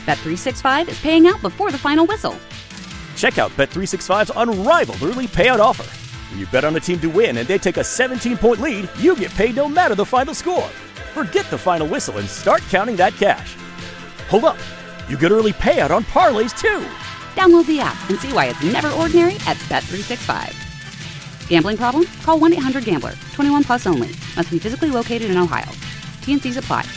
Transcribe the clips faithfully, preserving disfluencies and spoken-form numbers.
Bet three sixty-five is paying out before the final whistle. Check out Bet three sixty-five's unrivaled early payout offer. When you bet on a team to win and they take a seventeen-point lead, you get paid no matter the final score. Forget the final whistle and start counting that cash. Hold up. You get early payout on parlays, too. Download the app and see why it's never ordinary at Bet three sixty-five. Gambling problem? Call one eight hundred gambler. twenty-one plus only. Must be physically located in Ohio. T N Cs apply.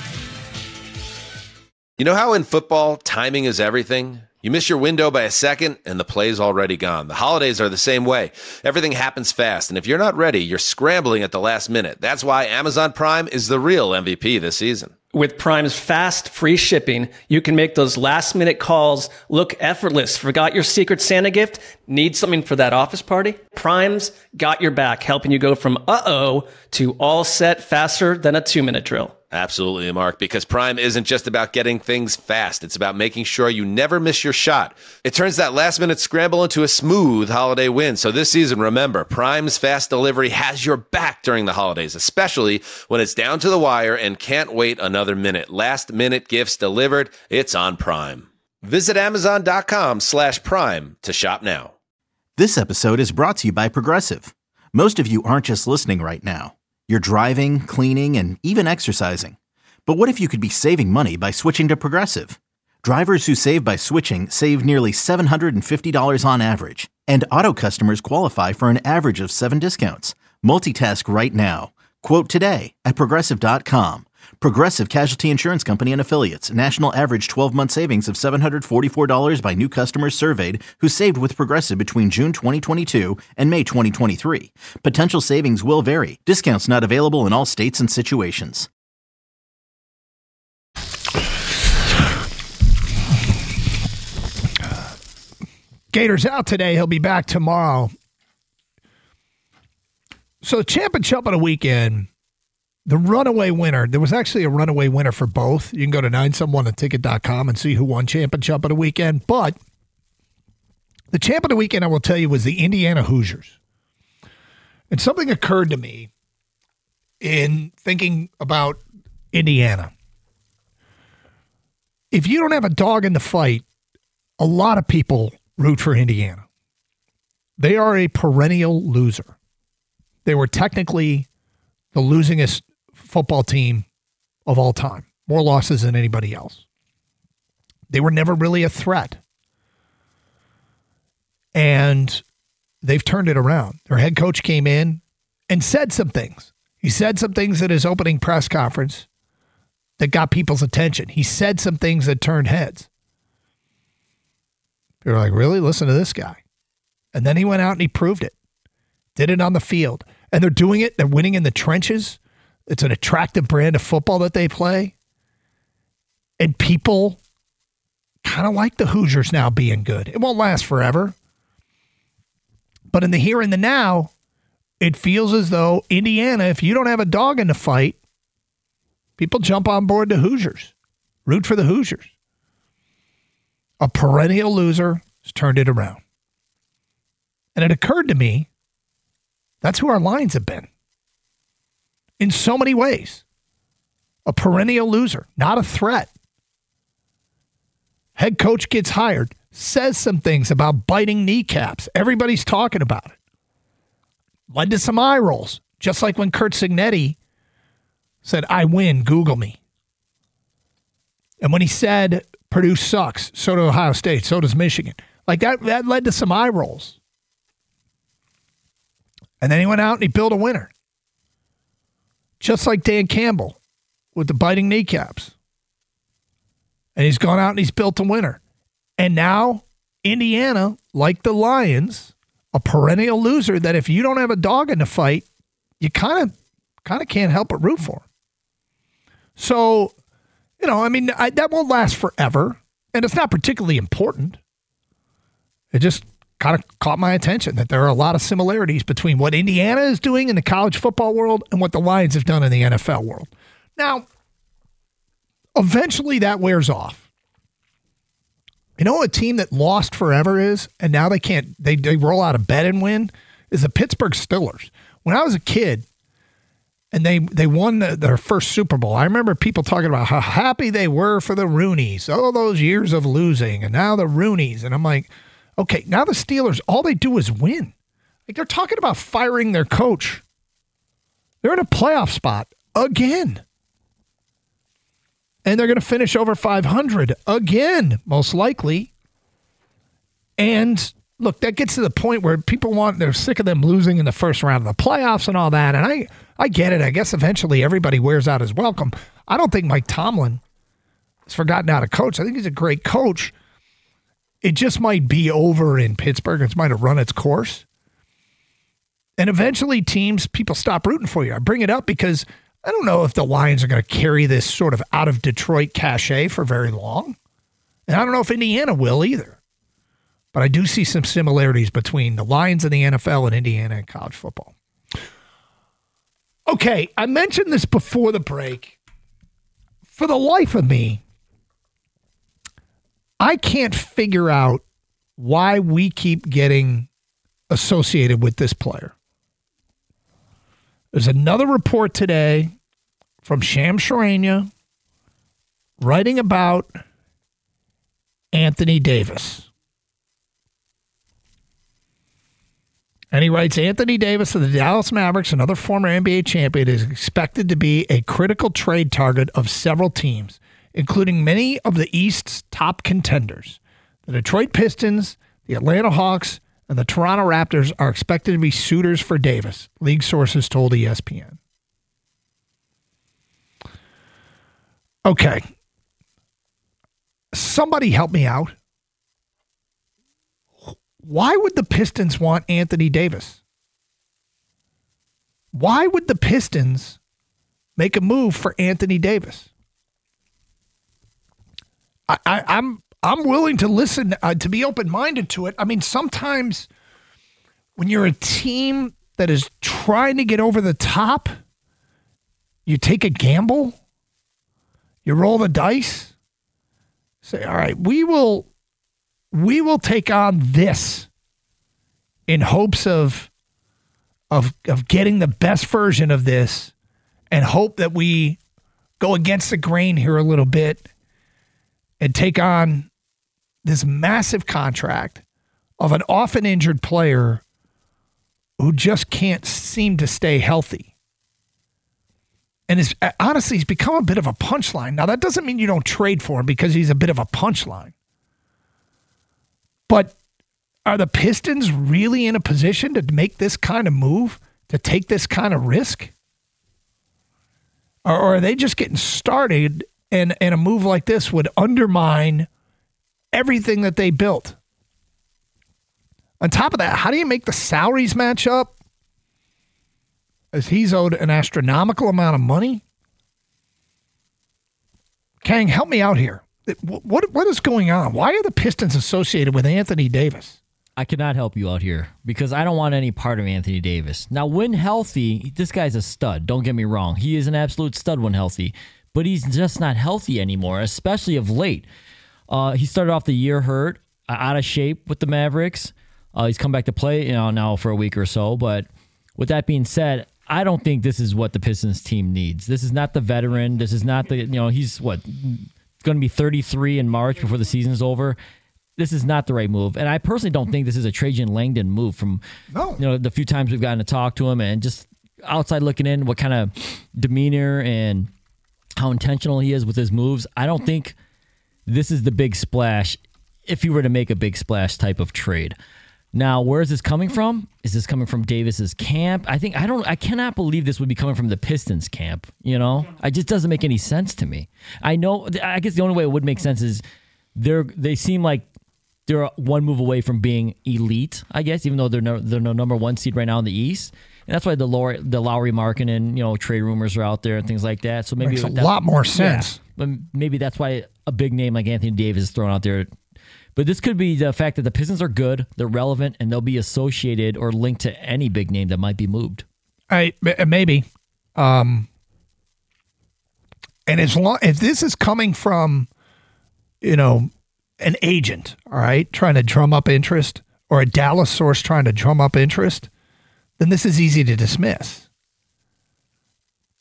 You know how in football, timing is everything? You miss your window by a second, and the play's already gone. The holidays are the same way. Everything happens fast, and if you're not ready, you're scrambling at the last minute. That's why Amazon Prime is the real M V P this season. With Prime's fast, free shipping, you can make those last-minute calls look effortless. Forgot your Secret Santa gift? Need something for that office party? Prime's got your back, helping you go from uh-oh to all set faster than a two-minute drill. Absolutely, Mark, because Prime isn't just about getting things fast. It's about making sure you never miss your shot. It turns that last-minute scramble into a smooth holiday win. So this season, remember, Prime's fast delivery has your back during the holidays, especially when it's down to the wire and can't wait another minute. Last-minute gifts delivered, it's on Prime. Visit Amazon.com slash Prime to shop now. This episode is brought to you by Progressive. Most of you aren't just listening right now. You're driving, cleaning, and even exercising. But what if you could be saving money by switching to Progressive? Drivers who save by switching save nearly seven hundred fifty dollars on average. And auto customers qualify for an average of seven discounts. Multitask right now. Quote today at Progressive dot com. Progressive Casualty Insurance Company and Affiliates. National average twelve-month savings of seven hundred forty-four dollars by new customers surveyed who saved with Progressive between June twenty twenty-two and May twenty twenty-three. Potential savings will vary. Discounts not available in all states and situations. Gator's out today. He'll be back tomorrow. So Champ and Chump on a weekend. The runaway winner, there was actually a runaway winner for both. You can go to nine seven one a ticket dot com and see who won Champ and Chump on the weekend. But the champ of the weekend, I will tell you, was the Indiana Hoosiers. And something occurred to me in thinking about Indiana. If you don't have a dog in the fight, a lot of people root for Indiana. They are a perennial loser. They were technically the losingest football team of all time. More losses than anybody else. They were never really a threat. And they've turned it around. Their head coach came in and said some things. He said some things at his opening press conference that got people's attention. He said some things that turned heads. People were like, really? Listen to this guy. And then he went out and he proved it. Did it on the field. And they're doing it. They're winning in the trenches. It's an attractive brand of football that they play. And people kind of like the Hoosiers now being good. It won't last forever. But in the here and the now, it feels as though Indiana, if you don't have a dog in the fight, people jump on board the Hoosiers. Root for the Hoosiers. A perennial loser has turned it around. And it occurred to me, that's who our Lions have been. In so many ways. A perennial loser, not a threat. Head coach gets hired, says some things about biting kneecaps. Everybody's talking about it. Led to some eye rolls, just like when Curt Cignetti said, I win, Google me. And when he said, Purdue sucks, so does Ohio State, so does Michigan. Like that, that led to some eye rolls. And then he went out and he built a winner. Just like Dan Campbell with the biting kneecaps. And he's gone out and he's built a winner. And now Indiana, like the Lions, a perennial loser that if you don't have a dog in the fight, you kind of kind of can't help but root for him. So, you know, I mean, I, that won't last forever. And it's not particularly important. It just kind of caught my attention that there are a lot of similarities between what Indiana is doing in the college football world and what the Lions have done in the N F L world. Now, eventually that wears off. You know a team that lost forever is, and now they can't, they, they roll out of bed and win, is the Pittsburgh Steelers. When I was a kid, And they, they won the, their first Super Bowl. I remember people talking about how happy they were for the Rooneys, all those years of losing, and now the Rooneys. And I'm like, okay, now the Steelers, all they do is win. Like, they're talking about firing their coach. They're in a playoff spot again. And they're going to finish over five hundred again, most likely. And look, that gets to the point where people want, they're sick of them losing in the first round of the playoffs and all that. And I, I get it. I guess eventually everybody wears out his welcome. I don't think Mike Tomlin has forgotten how to coach. I think he's a great coach. It just might be over in Pittsburgh. It might have run its course. And eventually teams, people stop rooting for you. I bring it up because I don't know if the Lions are going to carry this sort of out of Detroit cachet for very long. And I don't know if Indiana will either. But I do see some similarities between the Lions and the N F L and Indiana and college football. Okay, I mentioned this before the break. For the life of me, I can't figure out why we keep getting associated with this player. There's another report today from Shams Charania writing about Anthony Davis. And he writes, Anthony Davis of the Dallas Mavericks, another former N B A champion, is expected to be a critical trade target of several teams, including many of the East's top contenders. The Detroit Pistons, the Atlanta Hawks, and the Toronto Raptors are expected to be suitors for Davis, league sources told E S P N. Okay. Somebody help me out. Why would the Pistons want Anthony Davis? Why would the Pistons make a move for Anthony Davis? I, I, I'm I'm willing to listen, uh, to be open-minded to it. I mean, sometimes when you're a team that is trying to get over the top, you take a gamble, you roll the dice, say, all right, we will... We will take on this in hopes of, of, of getting the best version of this and hope that we go against the grain here a little bit and take on this massive contract of an often injured player who just can't seem to stay healthy. And is honestly, he's become a bit of a punchline. Now, that doesn't mean you don't trade for him because he's a bit of a punchline. But are the Pistons really in a position to make this kind of move, to take this kind of risk? Or, or are they just getting started and, and a move like this would undermine everything that they built? On top of that, how do you make the salaries match up? As he's owed an astronomical amount of money? Kang, help me out here. What what is going on? Why are the Pistons associated with Anthony Davis? I cannot help you out here because I don't want any part of Anthony Davis. Now, when healthy, this guy's a stud. Don't get me wrong. He is an absolute stud when healthy, but he's just not healthy anymore, especially of late. Uh, he started off the year hurt, out of shape with the Mavericks. Uh, he's come back to play, you know, now for a week or so. But with that being said, I don't think this is what the Pistons team needs. This is not the veteran. This is not the, you know, he's what, going to be thirty-three in March before the season's over. This is not the right move. And I personally don't think this is a Trajan Langdon move from, no. you know, the few times we've gotten to talk to him and just outside looking in, what kind of demeanor and how intentional he is with his moves. I don't think this is the big splash if you were to make a big splash type of trade. Now, where is this coming from? Is this coming from Davis's camp? I think I don't I cannot believe this would be coming from the Pistons camp, you know? It just doesn't make any sense to me. I know I guess the only way it would make sense is they're they seem like they're one move away from being elite, I guess, even though they're no, they're no number one seed right now in the East. And that's why the Lowry, the Lowry Markkanen, you know, trade rumors are out there and things like that. So maybe makes a lot more sense. Yeah, but maybe that's why a big name like Anthony Davis is thrown out there. But this could be the fact that the Pistons are good, they're relevant, and they'll be associated or linked to any big name that might be moved. I maybe, um, and as long if this is coming from, you know, an agent, all right, trying to drum up interest, or a Dallas source trying to drum up interest, then this is easy to dismiss.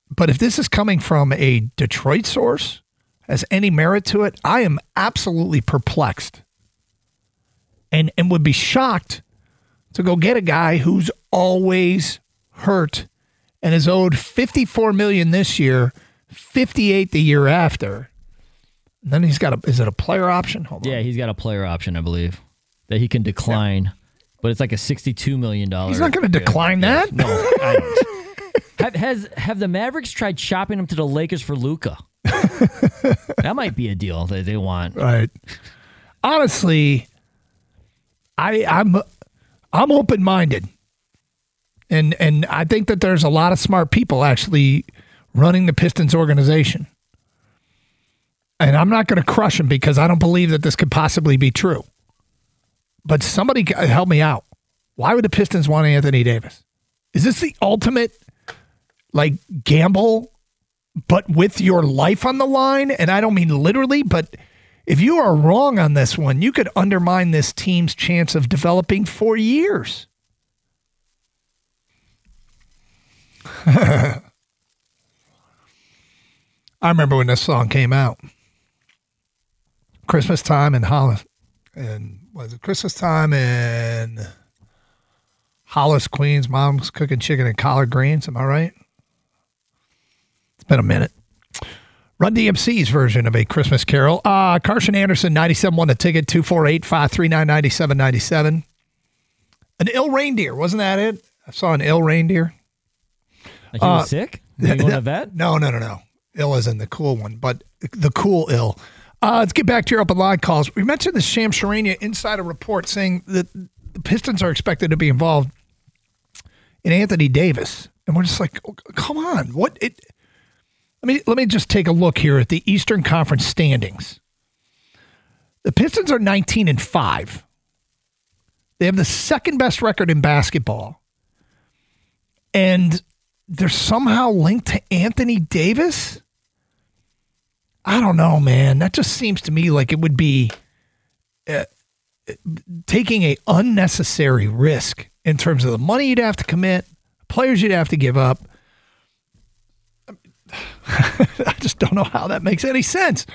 But if this is coming from a Detroit source, has any merit to it, I am absolutely perplexed. And and would be shocked to go get a guy who's always hurt and is owed fifty-four million dollars this year, fifty-eight the year after. And then he's got a, is it a player option? Hold on. Yeah, he's got a player option, I believe, that he can decline. Yeah. But it's like a sixty-two million dollars. He's not going to decline yeah. that? No, I don't. have, has, have the Mavericks tried shopping him to the Lakers for Luka? That might be a deal that they want. Right. Honestly, I, I'm I'm open-minded. And and I think that there's a lot of smart people actually running the Pistons organization. And I'm not going to crush them because I don't believe that this could possibly be true. But somebody help me out. Why would the Pistons want Anthony Davis? Is this the ultimate, like, gamble, but with your life on the line? And I don't mean literally, but if you are wrong on this one, you could undermine this team's chance of developing for years. I remember when this song came out. Christmas time in Hollis. And was it Christmas time in Hollis, Queens? Mom's cooking chicken and collard greens. Am I right? It's been a minute. Run D M C's version of A Christmas Carol. Uh, Carson Anderson, ninety-seven one The Ticket, two four eight, five three nine, nine seven nine seven. An ill reindeer. Wasn't that it? I saw an ill reindeer. Like he was uh, sick? Did he want a vet? No, no, no, no. Ill isn't the cool one, but the cool ill. Uh, let's get back to your open line calls. We mentioned the Shams Charania insider report saying that the Pistons are expected to be involved in Anthony Davis. And we're just like, oh, come on. What it Let me let me just take a look here at the Eastern Conference standings. The Pistons are nineteen and five. They have the second best record in basketball. And they're somehow linked to Anthony Davis? I don't know, man. That just seems to me like it would be uh, taking an unnecessary risk in terms of the money you'd have to commit, players you'd have to give up. I just don't know how that makes any sense.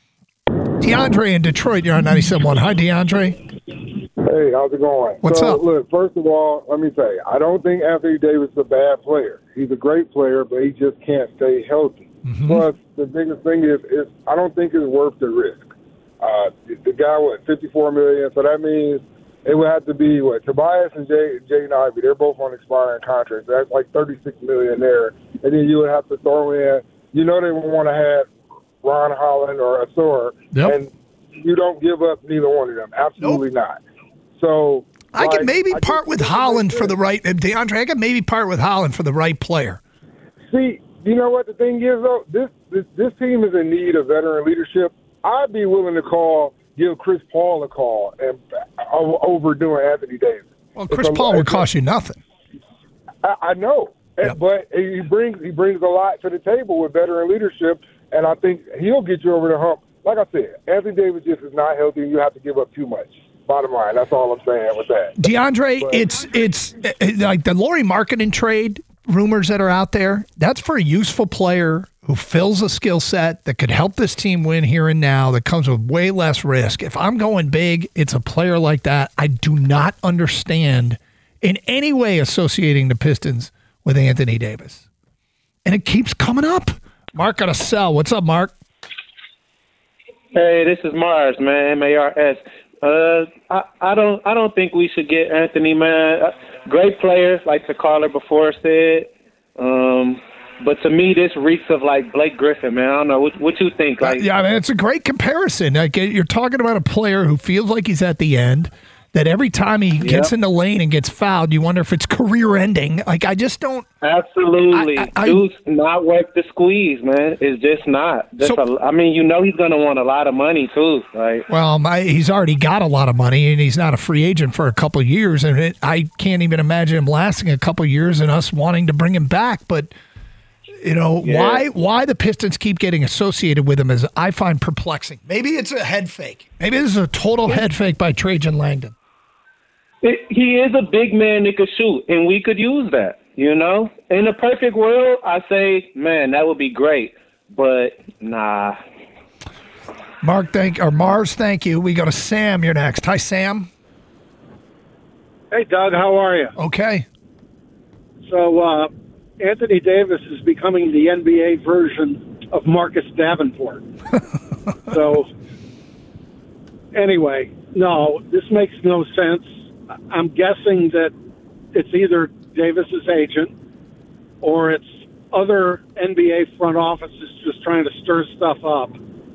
DeAndre in Detroit, you're on ninety-seven point one. Hi, DeAndre. Hey, how's it going? What's so, up? Look, first of all, let me say, I don't think Anthony Davis is a bad player. He's a great player, but he just can't stay healthy. Mm-hmm. Plus, the biggest thing is, is I don't think it's worth the risk. Uh, the, the guy, what, fifty-four million dollars, so that means it would have to be, what, Tobias and Jay, Jaden Ivey, they're both on expiring contracts. So that's like thirty-six million dollars there. And then you would have to throw in, you know they would want to have Ron Holland or Asor, yep. and you don't give up neither one of them. Absolutely nope. not. So I like, could maybe I part with Holland for the right, DeAndre, I could maybe part with Holland for the right player. See, you know what the thing is, though? This, this this team is in need of veteran leadership. I'd be willing to call, give Chris Paul a call and uh, over doing Anthony Davis. Well, Chris a, Paul would cost you nothing. I, I know, yep. but he brings he brings a lot to the table with veteran leadership, and I think he'll get you over the hump. Like I said, Anthony Davis just is not healthy, and you have to give up too much. Bottom line, that's all I'm saying with that. DeAndre, but, it's it's like the Lauri Markkanen trade rumors that are out there. That's for a useful player who fills a skill set that could help this team win here and now, that comes with way less risk. If I'm going big, it's a player like that. I do not understand in any way associating the Pistons with Anthony Davis. And it keeps coming up. Mark got a sell. What's up, Mark? Hey, this is Mars, man, M A R S. Uh, I, I don't I don't think we should get Anthony, man. Uh, great players, like the caller before said. Um, but to me, this reeks of like Blake Griffin, man. I don't know. What, what you think? Like, uh, yeah, I mean, it's a great comparison. Like, you're talking about a player who feels like he's at the end, that every time he gets yep. in the lane and gets fouled, you wonder if it's career-ending. Like, I just don't... Absolutely. I, I, Dude's not worth the squeeze, man. It's just not. Just so, a, I mean, you know he's going to want a lot of money, too. Like, well, my, he's already got a lot of money, and he's not a free agent for a couple of years, and it, I can't even imagine him lasting a couple of years and us wanting to bring him back. But, you know, yeah. why why the Pistons keep getting associated with him is, I find, perplexing. Maybe it's a head fake. Maybe this is a total yeah. head fake by Trajan Langdon. It, he is a big man that could shoot, and we could use that. You know, in a perfect world, I say, man, that would be great. But nah. Mark, thank or Mars, thank you. We go to Sam. You're next. Hi, Sam. Hey, Doug. How are you? Okay. So uh, Anthony Davis is becoming the N B A version of Marcus Davenport. So anyway, no, this makes no sense. I'm guessing that it's either Davis's agent or it's other N B A front offices just trying to stir stuff up.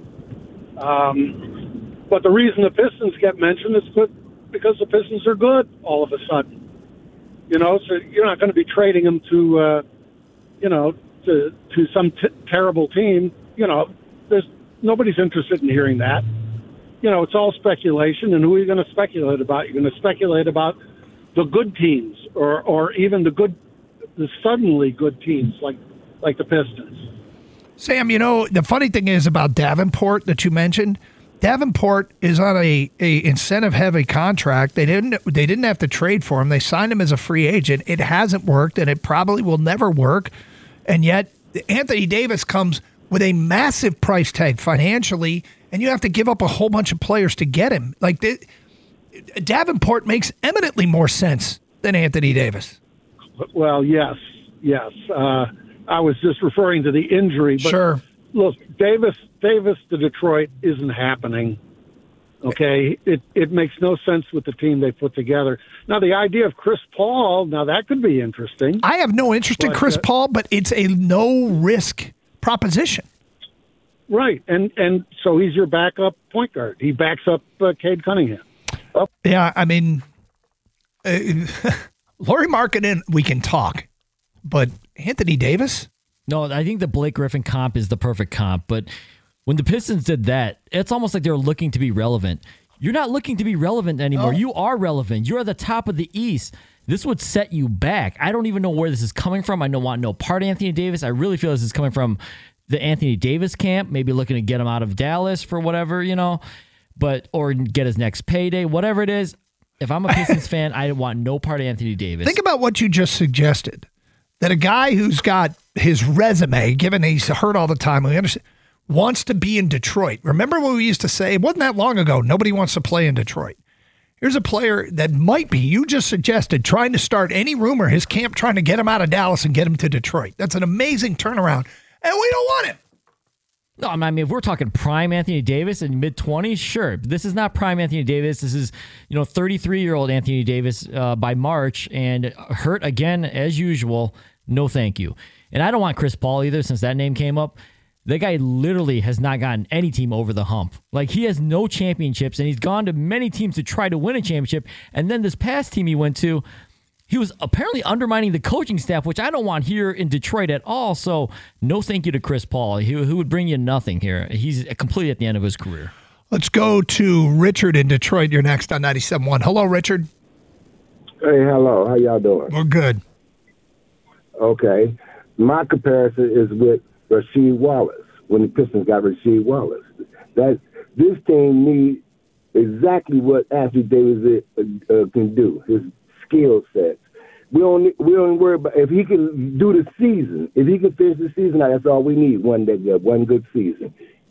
Um, but the reason the Pistons get mentioned is because the Pistons are good all of a sudden. You know, so you're not going to be trading them to, uh, you know, to to some t- terrible team. You know, there's nobody's interested in hearing that. You know, it's all speculation, and who are you going to speculate about? You're going to speculate about the good teams, or, or even the good, the suddenly good teams like like the Pistons. Sam, you know, the funny thing is about Davenport that you mentioned. Davenport is on a, a incentive-heavy contract. They didn't they didn't have to trade for him. They signed him as a free agent. It hasn't worked, and it probably will never work. And yet, Anthony Davis comes with a massive price tag financially, and you have to give up a whole bunch of players to get him. Like the, Davenport makes eminently more sense than Anthony Davis. Well, yes, yes. Uh, I was just referring to the injury. But sure. Look, Davis, Davis to Detroit isn't happening. Okay, it it makes no sense with the team they put together. Now, the idea of Chris Paul, now that could be interesting. I have no interest but, in Chris uh, Paul, but it's a no-risk proposition. Right, and and so he's your backup point guard. He backs up uh, Cade Cunningham. Oh. Yeah, I mean, uh, Lauri Markkanen, we can talk, but Anthony Davis? No, I think the Blake Griffin comp is the perfect comp, but when the Pistons did that, it's almost like they're looking to be relevant. You're not looking to be relevant anymore. Oh. You are relevant. You're at the top of the East. This would set you back. I don't even know where this is coming from. I don't want no part of Anthony Davis. I really feel this is coming from the Anthony Davis camp, maybe looking to get him out of Dallas for whatever, you know, but or get his next payday, whatever it is. If I'm a Pistons fan, I want no part of Anthony Davis. Think about what you just suggested, that a guy who's got his resume, given he's hurt all the time, we understand, wants to be in Detroit. Remember what we used to say? It wasn't that long ago. Nobody wants to play in Detroit. Here's a player that might be, you just suggested, trying to start any rumor, his camp trying to get him out of Dallas and get him to Detroit. That's an amazing turnaround, and we don't want him. No, I mean, if we're talking prime Anthony Davis in mid-twenties, sure. But this is not prime Anthony Davis. This is, you know, thirty-three-year-old Anthony Davis uh, by March, and hurt again as usual. No thank you. And I don't want Chris Paul either, since that name came up. That guy literally has not gotten any team over the hump. Like, he has no championships, and he's gone to many teams to try to win a championship. And then this past team he went to, he was apparently undermining the coaching staff, which I don't want here in Detroit at all. So no thank you to Chris Paul. He, he would bring you nothing here. He's completely at the end of his career. Let's go to Richard in Detroit. You're next on ninety-seven point one. Hello, Richard. Hey, hello. How y'all doing? We're good. Okay. My comparison is with Rasheed Wallace, when the Pistons got Rasheed Wallace. That this team needs exactly what Anthony Davis uh, uh, can do, his skill sets. We don't we don't worry about if he can do the season. If he can finish the season, that's all we need. One day, one good season.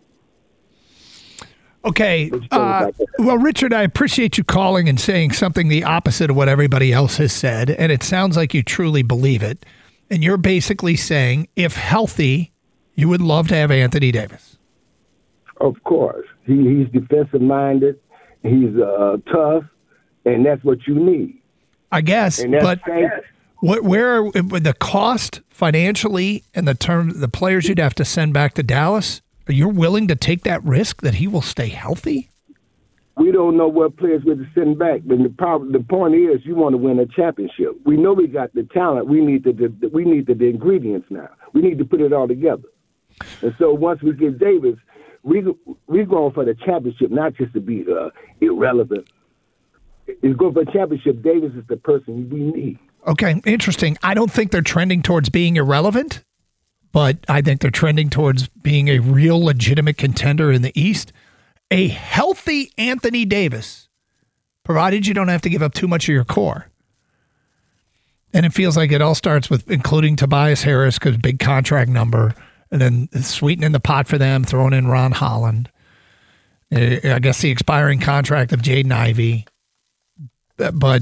Okay. Uh, well, Richard, I appreciate you calling and saying something the opposite of what everybody else has said, and it sounds like you truly believe it. And you're basically saying, if healthy, you would love to have Anthony Davis. Of course. He, he's defensive-minded. He's uh, tough, and that's what you need. I guess, but what, where the cost financially and the term, the players you'd have to send back to Dallas, are you willing to take that risk that he will stay healthy? We don't know what players we're send back, but the problem, the point is, you want to win a championship. We know we got the talent. We need the, the we need the, the ingredients now. We need to put it all together. And so once we get Davis, we we're going for the championship, not just to be uh, irrelevant. It's going for a championship. Davis is the person we need. Okay, interesting. I don't think they're trending towards being irrelevant, but I think they're trending towards being a real legitimate contender in the East. A healthy Anthony Davis, provided you don't have to give up too much of your core. And it feels like it all starts with including Tobias Harris because big contract number, and then sweetening the pot for them, throwing in Ron Holland. I guess the expiring contract of Jaden Ivey. But,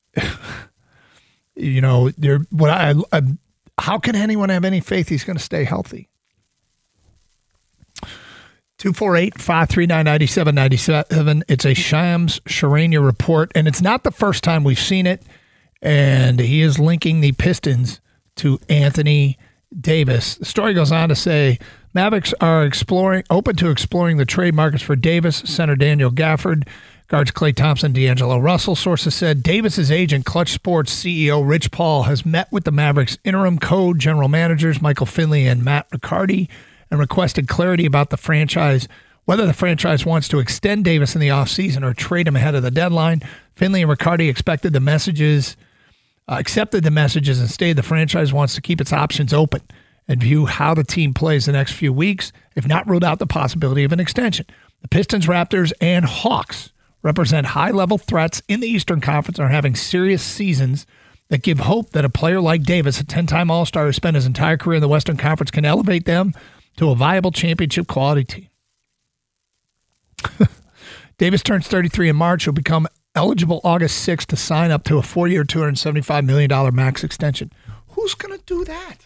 you know, there. What I, I how can anyone have any faith he's going to stay healthy? two four eight, five three nine, nine seven nine seven. It's a Shams Charania report, and it's not the first time we've seen it. And he is linking the Pistons to Anthony Davis. The story goes on to say Mavericks are exploring, open to exploring the trade markets for Davis. Center Daniel Gafford, guards Klay Thompson, D'Angelo Russell. Sources said Davis's agent, Clutch Sports C E O Rich Paul, has met with the Mavericks interim co-general managers Michael Finley and Matt Riccardi and requested clarity about the franchise, whether the franchise wants to extend Davis in the offseason or trade him ahead of the deadline. Finley and Riccardi expected the messages. Uh, accepted the messages and stated the franchise wants to keep its options open and view how the team plays the next few weeks, if not ruled out the possibility of an extension. The Pistons, Raptors, and Hawks represent high-level threats in the Eastern Conference and are having serious seasons that give hope that a player like Davis, a ten-time All-Star who spent his entire career in the Western Conference, can elevate them to a viable championship quality team. Davis turns thirty-three in March. He'll become eligible August sixth to sign up to a four-year, two hundred seventy-five million dollars max extension. Who's going to do that?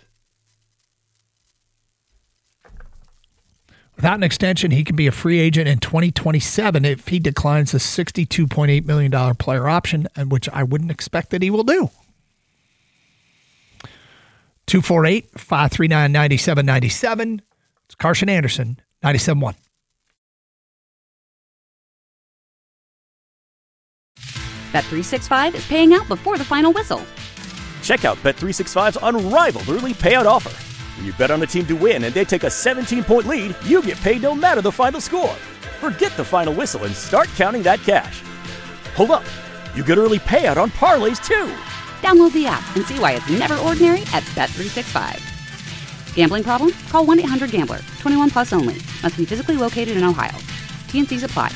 Without an extension, he can be a free agent in twenty twenty-seven if he declines the sixty-two point eight million dollars player option, and which I wouldn't expect that he will do. two four eight, five three nine, nine seven nine seven. It's Carson Anderson, ninety-seven point one. Bet three sixty-five is paying out before the final whistle. Check out Bet three sixty-five's unrivaled early payout offer. When you bet on a team to win and they take a seventeen-point lead, you get paid no matter the final score. Forget the final whistle and start counting that cash. Hold up. You get early payout on parlays, too. Download the app and see why it's never ordinary at Bet three sixty-five. Gambling problem? Call one eight hundred gambler. twenty-one plus only. Must be physically located in Ohio. T and Cs apply.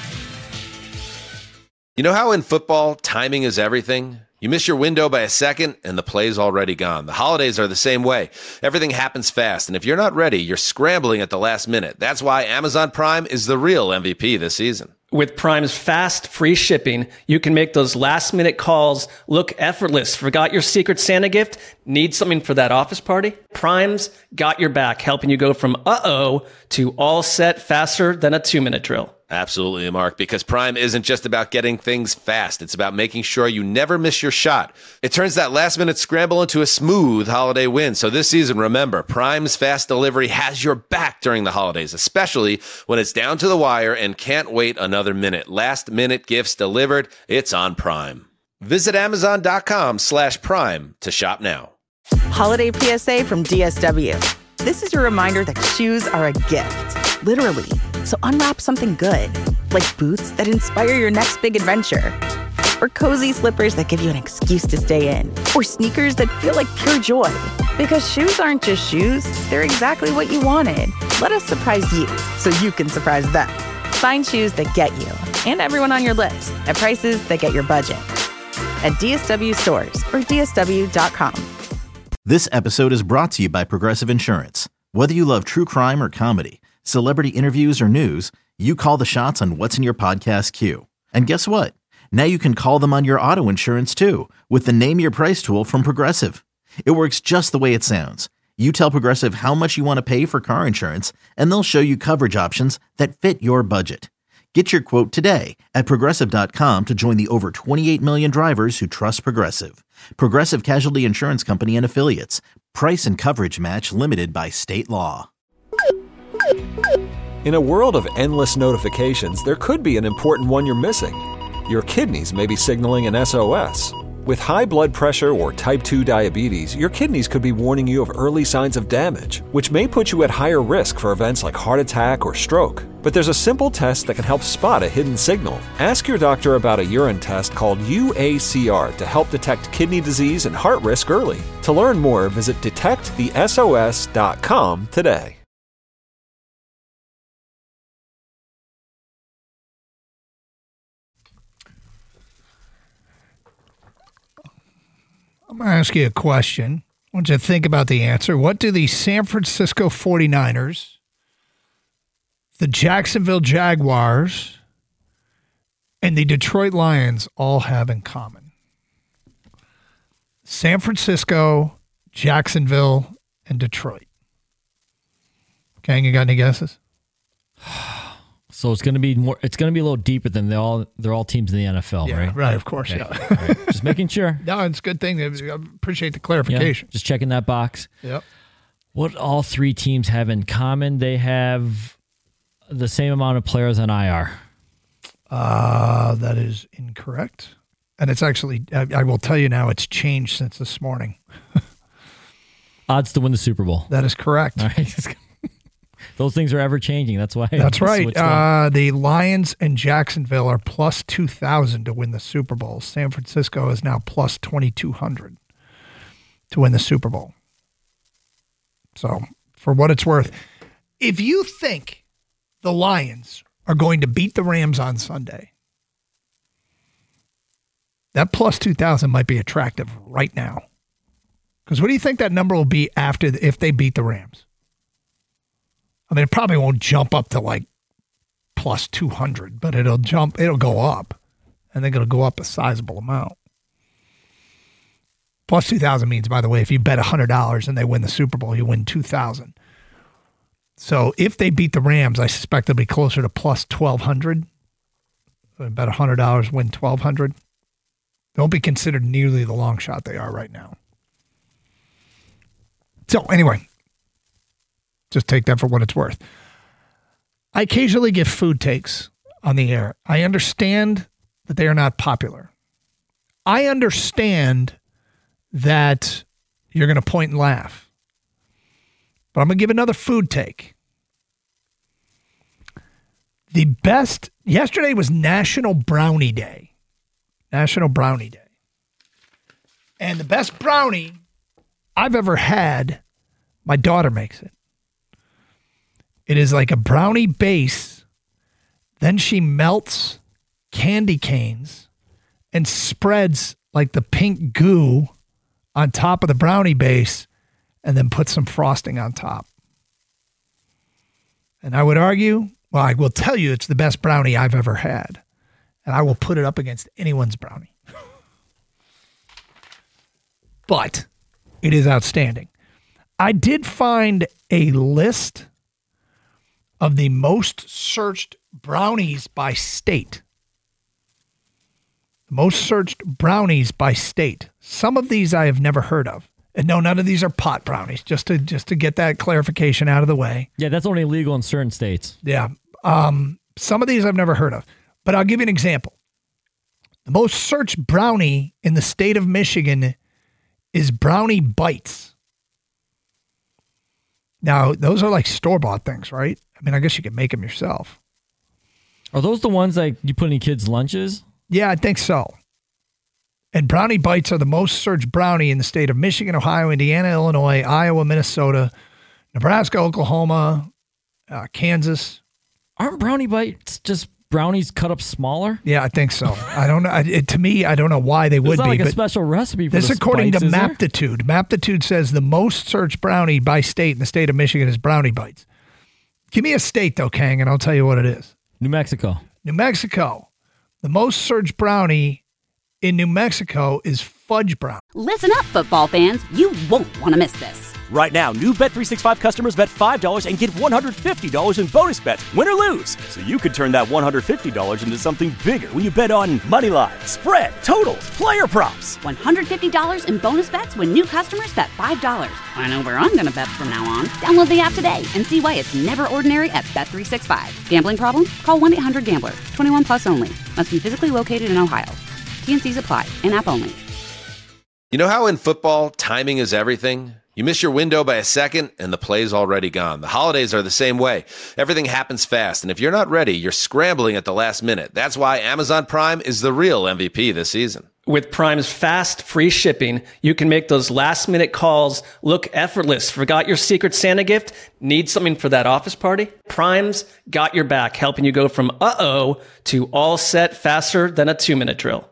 You know how in football, timing is everything? You miss your window by a second, and the play's already gone. The holidays are the same way. Everything happens fast, and if you're not ready, you're scrambling at the last minute. That's why Amazon Prime is the real M V P this season. With Prime's fast, free shipping, you can make those last-minute calls look effortless. Forgot your Secret Santa gift? Need something for that office party? Prime's got your back, helping you go from uh-oh to all set faster than a two-minute drill. Absolutely, Mark, because Prime isn't just about getting things fast. It's about making sure you never miss your shot. It turns that last-minute scramble into a smooth holiday win. So this season, remember, Prime's fast delivery has your back during the holidays, especially when it's down to the wire and can't wait another minute. Last-minute gifts delivered. It's on Prime. Visit Amazon.com slash Prime to shop now. Holiday P S A from D S W. This is your reminder that shoes are a gift, literally. So unwrap something good, like boots that inspire your next big adventure, or cozy slippers that give you an excuse to stay in, or sneakers that feel like pure joy. Because shoes aren't just shoes, they're exactly what you wanted. Let us surprise you so you can surprise them. Find shoes that get you and everyone on your list at prices that get your budget. At D S W stores or D S W dot com. This episode is brought to you by Progressive Insurance. Whether you love true crime or comedy, celebrity interviews or news, you call the shots on what's in your podcast queue. And guess what? Now you can call them on your auto insurance too with the Name Your Price tool from Progressive. It works just the way it sounds. You tell Progressive how much you want to pay for car insurance, and they'll show you coverage options that fit your budget. Get your quote today at Progressive dot com to join the over twenty-eight million drivers who trust Progressive. Progressive Casualty Insurance Company and Affiliates. Price and coverage match limited by state law. In a world of endless notifications, there could be an important one you're missing. Your kidneys may be signaling an S O S. With high blood pressure or type two diabetes, your kidneys could be warning you of early signs of damage, which may put you at higher risk for events like heart attack or stroke. But there's a simple test that can help spot a hidden signal. Ask your doctor about a urine test called U A C R to help detect kidney disease and heart risk early. To learn more, visit detect the S O S dot com today. I'm going to ask you a question. I want you to think about the answer. What do the San Francisco forty-niners, the Jacksonville Jaguars, and the Detroit Lions all have in common? San Francisco, Jacksonville, and Detroit. Kang, you got any guesses? So it's going to be more. It's going to be a little deeper than they all. They're all teams in the N F L, Yeah, right? right, of course, Okay. yeah. All right. Just making sure. No, it's a good thing. I appreciate the Yeah, clarification. just checking that box. Yep. What all three teams have in common? They have the same amount of players on I R. Uh, that is incorrect. And it's actually, I, I will tell you now, it's changed since this morning. Odds to win the Super Bowl. That is correct. All right. Those things are ever changing. That's why. That's I right. switched them. Uh, the Lions and Jacksonville are plus two thousand to win the Super Bowl. San Francisco is now plus twenty-two hundred to win the Super Bowl. So, for what it's worth, if you think the Lions are going to beat the Rams on Sunday, that plus two thousand might be attractive right now. Because what do you think that number will be after the, if they beat the Rams? I mean, it probably won't jump up to like plus two hundred, but it'll jump, it'll go up. I think it'll go up a sizable amount. Plus two thousand means, by the way, if you bet one hundred dollars and they win the Super Bowl, you win two thousand dollars. So if they beat the Rams, I suspect they'll be closer to plus twelve hundred. So bet one hundred dollars, win twelve hundred. Don't be considered nearly the long shot they are right now. So anyway, just take that for what it's worth. I occasionally give food takes on the air. I understand that they are not popular. I understand that you're going to point and laugh. But I'm going to give another food take. The best, yesterday was National Brownie Day. National Brownie Day. And the best brownie I've ever had, my daughter makes it. It is like a brownie base. Then she melts candy canes and spreads like the pink goo on top of the brownie base and then puts some frosting on top. And I would argue, well, I will tell you it's the best brownie I've ever had. And I will put it up against anyone's brownie. But it is outstanding. I did find a list of the most searched brownies by state. Most searched brownies by state. Some of these I have never heard of. And no, none of these are pot brownies, just to just to get that clarification out of the way. Yeah, that's only legal in certain states. Yeah. Um, some of these I've never heard of. But I'll give you an example. The most searched brownie in the state of Michigan is Brownie Bites. Now, those are like store-bought things, right? I mean, I guess you can make them yourself. Are those the ones that you put in kids' lunches? Yeah, I think so. And Brownie Bites are the most searched brownie in the state of Michigan, Ohio, Indiana, Illinois, Iowa, Minnesota, Nebraska, Oklahoma, uh, Kansas. Aren't Brownie Bites just brownies cut up smaller? Yeah, I think so. I don't know. It, to me, I don't know why they would There's not be. like a but special recipe for this the according bites, to is there? Maptitude. Maptitude says the most searched brownie by state in the state of Michigan is Brownie Bites. Give me a state, though, Kang, and I'll tell you what it is. New Mexico. New Mexico. The most searched brownie in New Mexico is fudge brownie. Listen up, football fans. You won't want to miss this. Right now, new Bet three sixty-five customers bet five dollars and get one hundred fifty dollars in bonus bets, win or lose. So you could turn that one hundred fifty dollars into something bigger when you bet on money line, spread, totals, player props. one hundred fifty dollars in bonus bets when new customers bet five dollars. I know where I'm going to bet from now on. Download the app today and see why it's never ordinary at Bet three sixty-five. Gambling problem? Call one eight hundred gambler. twenty-one plus only. Must be physically located in Ohio. T N Cs apply. In-app only. You know how in football, timing is everything? You miss your window by a second, and the play's already gone. The holidays are the same way. Everything happens fast, and if you're not ready, you're scrambling at the last minute. That's why Amazon Prime is the real M V P this season. With Prime's fast, free shipping, you can make those last-minute calls look effortless. Forgot your Secret Santa gift? Need something for that office party? Prime's got your back, helping you go from uh-oh to all set faster than a two-minute drill.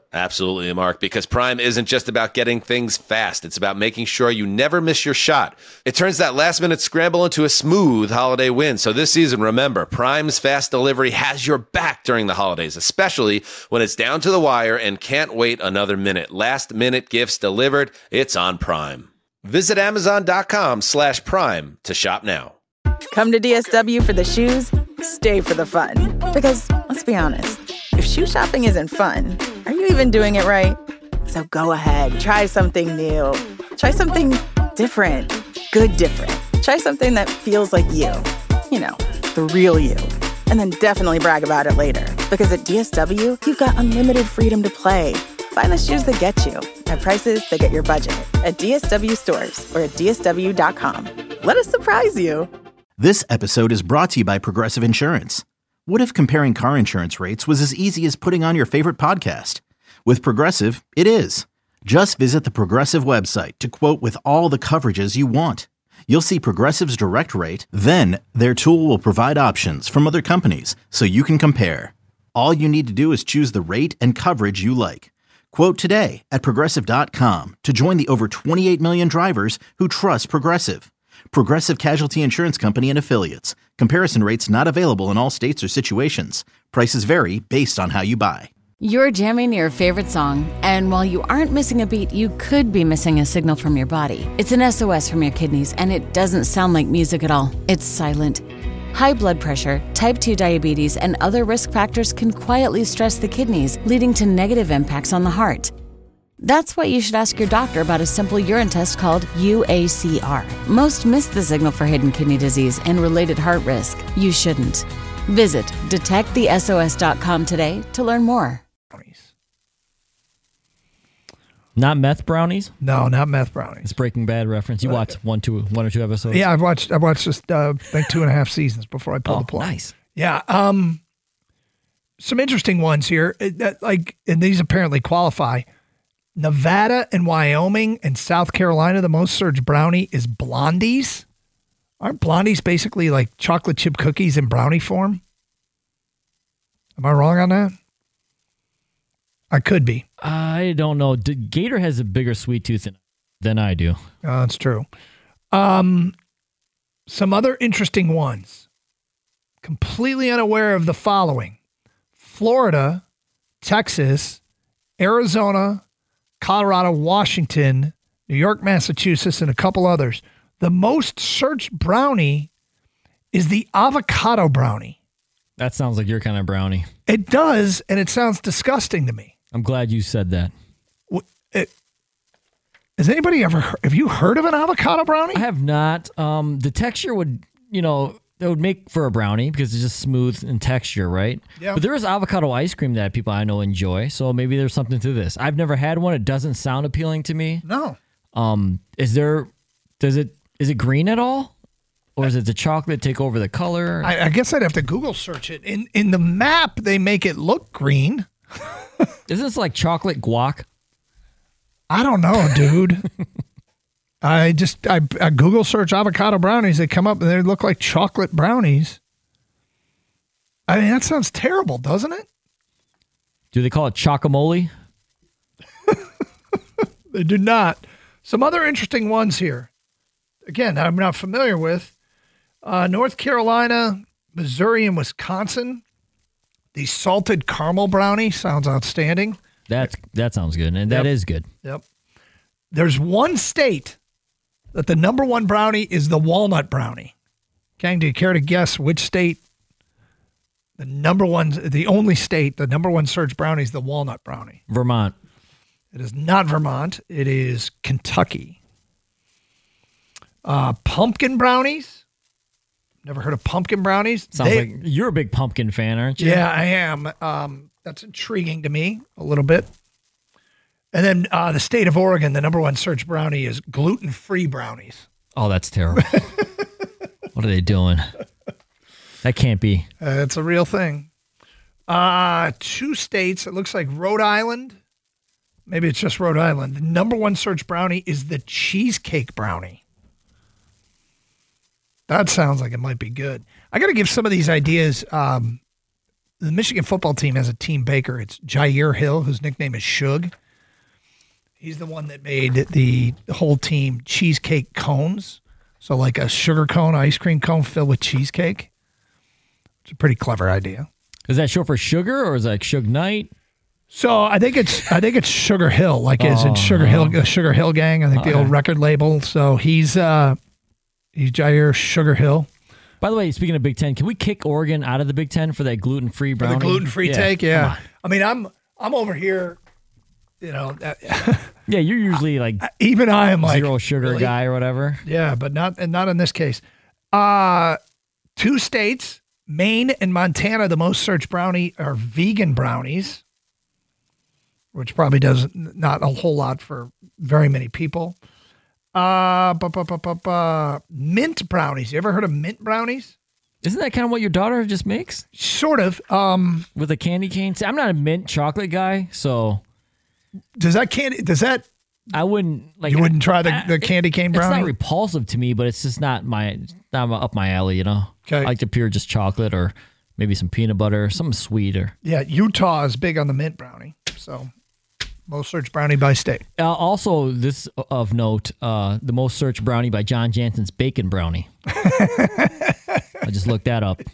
Absolutely, Mark, because Prime isn't just about getting things fast. It's about making sure you never miss your shot. It turns that last-minute scramble into a smooth holiday win. So this season, remember, Prime's fast delivery has your back during the holidays, especially when it's down to the wire and can't wait another minute. Last-minute gifts delivered, it's on Prime. Visit Amazon.com slash Prime to shop now. Come to D S W for the shoes, stay for the fun. Because, let's be honest, if shoe shopping isn't fun, are you even doing it right? So go ahead, try something new. Try something different. Good different. Try something that feels like you. You know, the real you. And then definitely brag about it later. Because at D S W, you've got unlimited freedom to play. Find the shoes that get you at prices that get your budget at D S W stores or at D S W dot com. Let us surprise you. This episode is brought to you by Progressive Insurance. What if comparing car insurance rates was as easy as putting on your favorite podcast? With Progressive, it is. Just visit the Progressive website to quote with all the coverages you want. You'll see Progressive's direct rate, then their tool will provide options from other companies so you can compare. All you need to do is choose the rate and coverage you like. Quote today at Progressive dot com to join the over twenty-eight million drivers who trust Progressive. Progressive Casualty Insurance Company and Affiliates. Comparison rates not available in all states or situations. Prices vary based on how you buy. You're jamming your favorite song, and while you aren't missing a beat, you could be missing a signal from your body. It's an S O S from your kidneys, and it doesn't sound like music at all. It's silent. High blood pressure, type two diabetes, and other risk factors can quietly stress the kidneys, leading to negative impacts on the heart. That's why you should ask your doctor about a simple urine test called U A C R. Most miss the signal for hidden kidney disease and related heart risk. You shouldn't. Visit detect the S O S dot com today to learn more. Not meth brownies? No, not meth brownies. It's Breaking Bad reference. You watched one, two, one or two episodes? Yeah, I've watched. I've watched just uh, like two and a half seasons before I pulled oh, the plug. Nice. Yeah. Um, some interesting ones here. That, like, and these apparently qualify. Nevada and Wyoming and South Carolina, the most searched brownie is Blondies. Aren't Blondies basically like chocolate chip cookies in brownie form? Am I wrong on that? I could be. I don't know. D- Gator has a bigger sweet tooth than, than I do. Oh, that's true. Um, some other interesting ones. Completely unaware of the following. Florida, Texas, Arizona, Colorado, Washington, New York, Massachusetts, and a couple others. The most searched brownie is the avocado brownie. That sounds like your kind of brownie. It does, and it sounds disgusting to me. I'm glad you said that. It, has anybody ever heard, have you heard of an avocado brownie? I have not. Um, the texture would, you know, that would make for a brownie because it's just smooth in texture, right? Yeah. But there is avocado ice cream that people I know enjoy, so maybe there's something to this. I've never had one. It doesn't sound appealing to me. No. Um, is there? Does it? Is it green at all, or is it the chocolate take over the color? I, I guess I'd have to Google search it. In in the map, they make it look green. Isn't this like chocolate guac? I don't know, dude. I just I, I Google search avocado brownies. They come up and they look like chocolate brownies. I mean, that sounds terrible, doesn't it? Do they call it chocomole? They do not. Some other interesting ones here. Again, I'm not familiar with. Uh, North Carolina, Missouri, and Wisconsin. The salted caramel brownie sounds outstanding. That's that sounds good, and that Yep. is good. Yep. There's one state that the number one brownie is the walnut brownie. Kang, do you care to guess which state the number one, the only state, the number one search brownie is the walnut brownie? Vermont. It is not Vermont. It is Kentucky. Uh, pumpkin brownies. Never heard of pumpkin brownies? Sounds They- like you're a big pumpkin fan, aren't you? Yeah, I am. Um, that's intriguing to me a little bit. And then uh, the state of Oregon, the number one search brownie is gluten-free brownies. Oh, that's terrible. What are they doing? That can't be. Uh, it's a real thing. Uh, two states, it looks like Rhode Island. Maybe it's just Rhode Island. The number one search brownie is the cheesecake brownie. That sounds like it might be good. I got to give some of these ideas um, the Michigan football team has a team baker. It's Jair Hill, whose nickname is Shug. He's the one that made the whole team cheesecake cones. So like a sugar cone, ice cream cone filled with cheesecake. It's a pretty clever idea. Is that short for sugar or is that like Suge Knight? So I think it's I think it's Sugar Hill, like oh, is it Sugar oh. Hill, Sugar Hill Gang? I think okay. the old record label. So he's uh, he's Jair Sugar Hill. By the way, speaking of Big Ten, can we kick Oregon out of the Big Ten for that gluten-free brownie? For the gluten-free yeah. take, yeah. I mean, I'm I'm over here, you know. yeah, you're usually like even I am like zero sugar really? guy or whatever. Yeah, but not and not in this case. Uh, two states, Maine and Montana, the most searched brownie are vegan brownies, which probably does not a whole lot for very many people. Uh, bu- bu- bu- bu- bu- mint brownies. You ever heard of mint brownies? Isn't that kind of what your daughter just makes? Sort of. Um, With a candy cane? See, I'm not a mint chocolate guy, so... Does that candy... Does that... I wouldn't... like. You wouldn't try the, the candy cane brownie? It's not repulsive to me, but it's just not my... not up my alley, you know? Okay. I like the pure just chocolate or maybe some peanut butter, something sweeter. Yeah, Utah is big on the mint brownie, so... Most searched brownie by state. Uh, also, this of note, uh, the most searched brownie by John Jansen's bacon brownie. I just looked that up.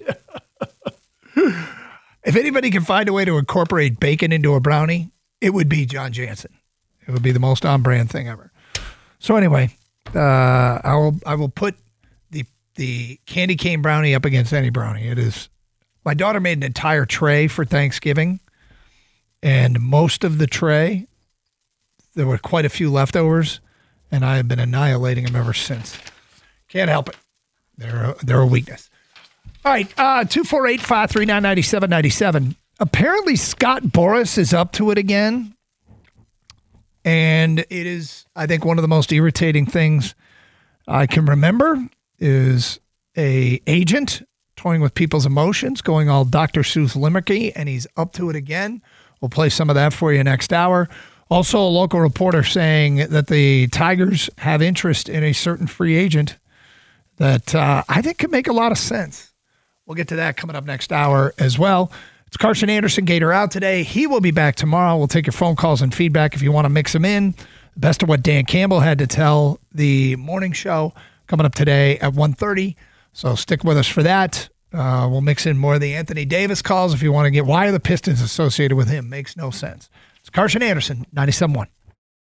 If anybody can find a way to incorporate bacon into a brownie, it would be John Jansen. It would be the most on-brand thing ever. So anyway, uh, I will I will put the the candy cane brownie up against any brownie. It is. My daughter made an entire tray for Thanksgiving. And most of the tray, there were quite a few leftovers, and I have been annihilating them ever since. Can't help it. They're a, they're a weakness. All right, uh, two four eight, five three nine, nine seven nine seven. Apparently, Scott Boras is up to it again. And it is, I think, one of the most irritating things I can remember is a agent toying with people's emotions, going all Doctor Seuss limericky, and he's up to it again. We'll play some of that for you next hour. Also, a local reporter saying that the Tigers have interest in a certain free agent that uh, I think could make a lot of sense. We'll get to that coming up next hour as well. It's Carson Anderson, Gator out today. He will be back tomorrow. We'll take your phone calls and feedback if you want to mix them in. The best of what Dan Campbell had to tell the morning show coming up today at one thirty. So stick with us for that. Uh, we'll mix in more of the Anthony Davis calls if you want to get why are the Pistons associated with him. Makes no sense. It's Carson Anderson, ninety-seven point one.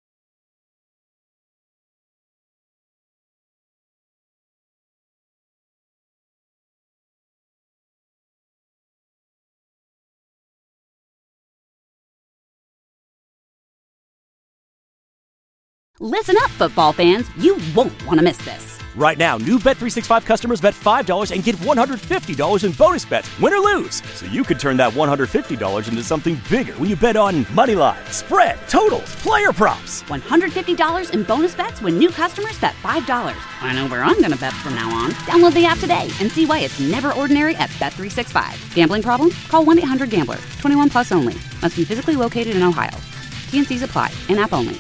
Listen up, football fans. You won't want to miss this. Right now, new Bet three sixty-five customers bet five dollars and get one hundred fifty dollars in bonus bets, win or lose. So you could turn that one hundred fifty dollars into something bigger when you bet on money line, spread, totals, player props. one hundred fifty dollars in bonus bets when new customers bet five dollars. I know where I'm going to bet from now on. Download the app today and see why it's never ordinary at Bet three sixty-five. Gambling problem? Call one eight hundred gambler. twenty-one plus only. Must be physically located in Ohio. T and C's apply. In-app only.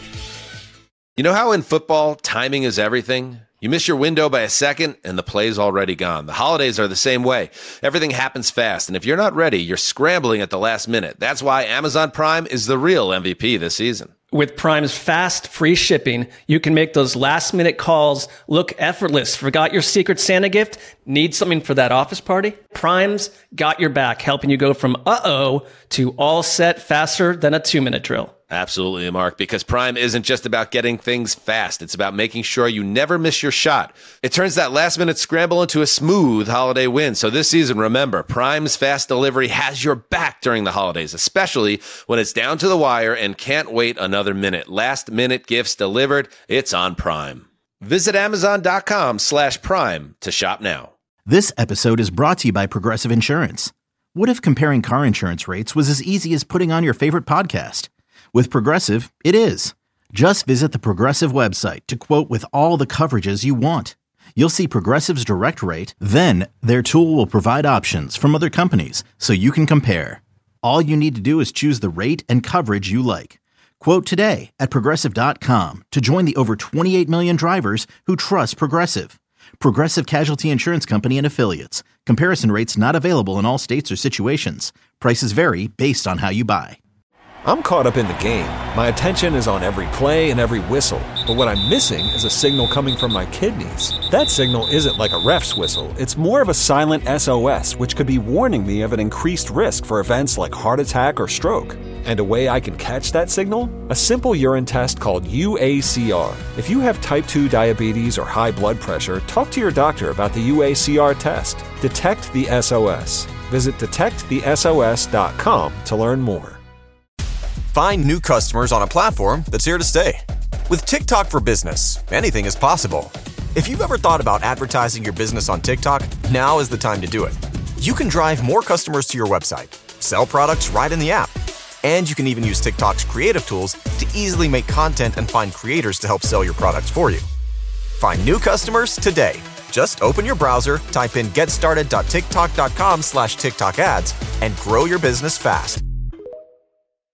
You know how in football, timing is everything? You miss your window by a second, and the play's already gone. The holidays are the same way. Everything happens fast, and if you're not ready, you're scrambling at the last minute. That's why Amazon Prime is the real M V P this season. With Prime's fast, free shipping, you can make those last-minute calls look effortless. Forgot your Secret Santa gift? Need something for that office party? Prime's got your back, helping you go from uh-oh to all set faster than a two-minute drill. Absolutely, Mark, because Prime isn't just about getting things fast. It's about making sure you never miss your shot. It turns that last-minute scramble into a smooth holiday win. So this season, remember, Prime's fast delivery has your back during the holidays, especially when it's down to the wire and can't wait another minute. Last-minute gifts delivered. It's on Prime. Visit Amazon.com slash Prime to shop now. This episode is brought to you by Progressive Insurance. What if comparing car insurance rates was as easy as putting on your favorite podcast? With Progressive, it is. Just visit the Progressive website to quote with all the coverages you want. You'll see Progressive's direct rate, then their tool will provide options from other companies so you can compare. All you need to do is choose the rate and coverage you like. Quote today at Progressive dot com to join the over twenty-eight million drivers who trust Progressive. Progressive Casualty Insurance Company and Affiliates. Comparison rates not available in all states or situations. Prices vary based on how you buy. I'm caught up in the game. My attention is on every play and every whistle. But what I'm missing is a signal coming from my kidneys. That signal isn't like a ref's whistle. It's more of a silent S O S, which could be warning me of an increased risk for events like heart attack or stroke. And a way I can catch that signal? A simple urine test called U A C R. If you have type two diabetes or high blood pressure, talk to your doctor about the U A C R test. Detect the S O S. Visit detect the S O S dot com to learn more. Find new customers on a platform that's here to stay. With TikTok for Business, anything is possible. If you've ever thought about advertising your business on TikTok, now is the time to do it. You can drive more customers to your website, sell products right in the app, and you can even use TikTok's creative tools to easily make content and find creators to help sell your products for you. Find new customers today. Just open your browser, type in getstarted dot tiktok dot com slash TikTok ads, and grow your business fast.